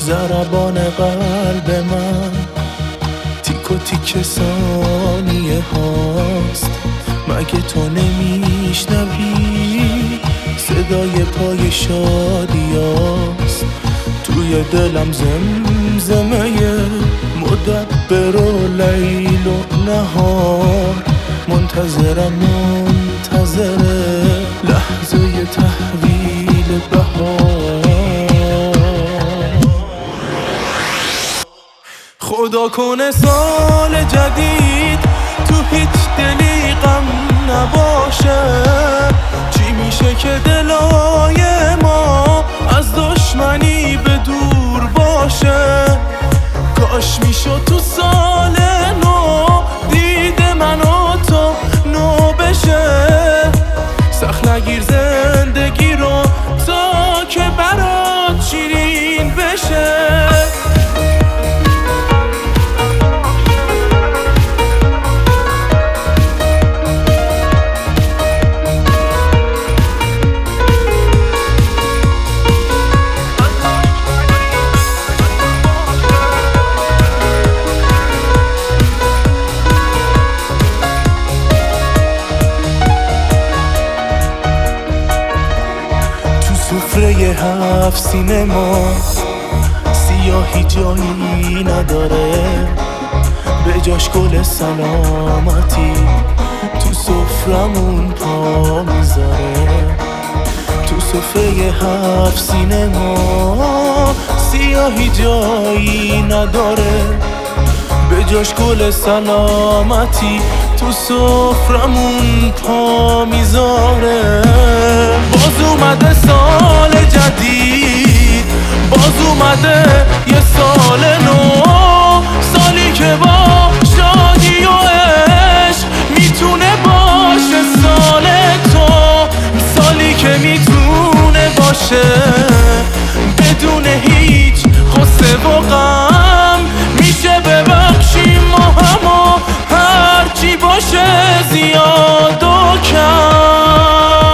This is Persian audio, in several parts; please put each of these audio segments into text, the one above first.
ضربان قلب من تیک و تیک ثانیه هاست. مگه تو نمیشنوی صدای پای شادیاست؟ توی دلم زمزمه مدبر و لیل و نهار، منتظرم لحظه تحویل بهار. خدا کنه سال جدید تو هیچ دلی غم نباشه. چی میشه که دلای ما از دشمنی به دور باشه؟ کاش میشد تو سال نو دید من و تو نو بشه. سخت نگیر زندگی رو تا که برات شیرین بشه. سفره 7 سینه ما سیاهی جایی نداره، به جاش گل سلامتی تو سفرمون پا میذاره. تو سفره 7 سینه ما سیاهی جایی نداره، به جاش گل سلامتی تو سفرمون پا میذاره. باز اومده سال جدید، باز اومده یه سال نو، سالی که با شادی و عشق میتونه باشه سال تو. سالی که میتونه باشه بدون هیچ غصه و غم، میشه ببخشیم ما همو هرچی باشه زیاد و کم.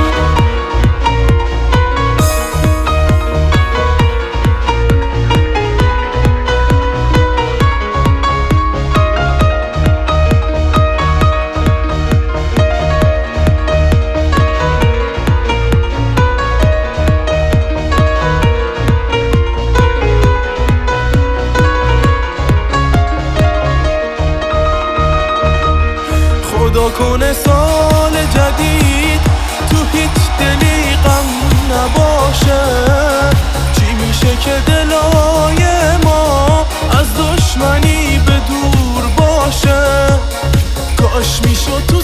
خدا کنه سال جدید تو هیچ دلی غم نباشه. چی میشه که دلای ما از دشمنی به دور باشه؟ کاش میشد تو